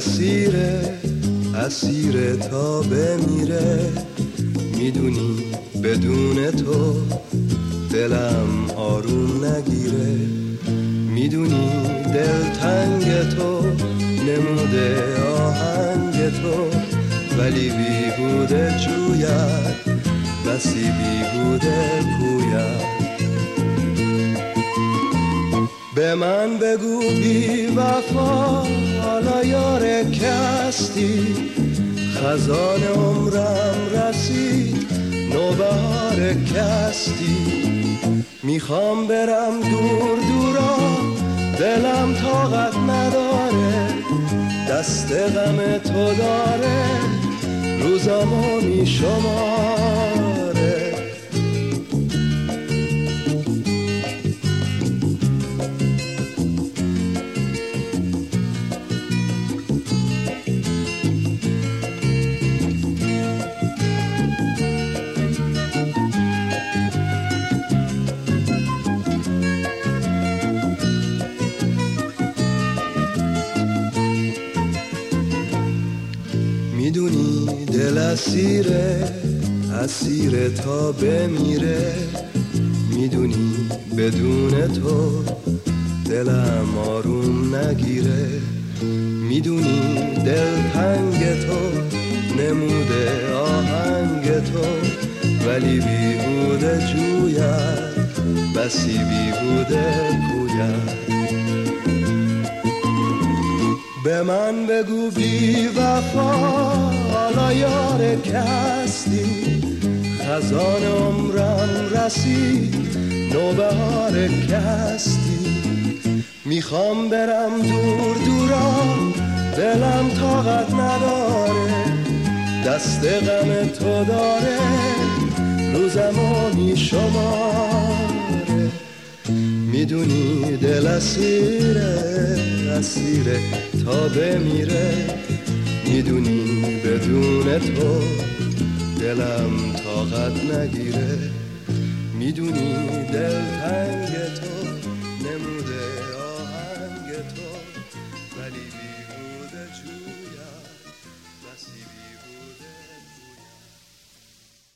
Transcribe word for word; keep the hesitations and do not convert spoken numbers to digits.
اسیره اسیره تا بمیره، میدونی بدون تو دلم آروم نگیره، میدونی دلتنگ تو نموده آهنگ تو، ولی بیهوده جوید بسی بیهوده پوید. به من بگو بی وفا حالا یار کستی، خزان عمرم رسید نوبهار کستی، میخوام برم دور دورا دلم طاقت نداره، دست غم تو داره روزامو میشماره. میدونی دل اسیره اسیره تا بمیره، میدونی بدون تو دلم آروم نگیره، میدونی دلتنگ تو نموده آهنگ تو، ولی بیهوده جوید بسی بیهوده پوید. به من بگو بی وفا حالا یار کستی، خزان عمرم رسید نوبهار کستی، میخوام برم دور دورا دلم طاقت نداره، دست غم تو داره روزمو میشماره. میدونی دل اسیره اسیره تا بمیره، میدونی بدون تو دلم طاقت نگیره، میدونی دلتنگ تو نموده آهنگ تو، ولی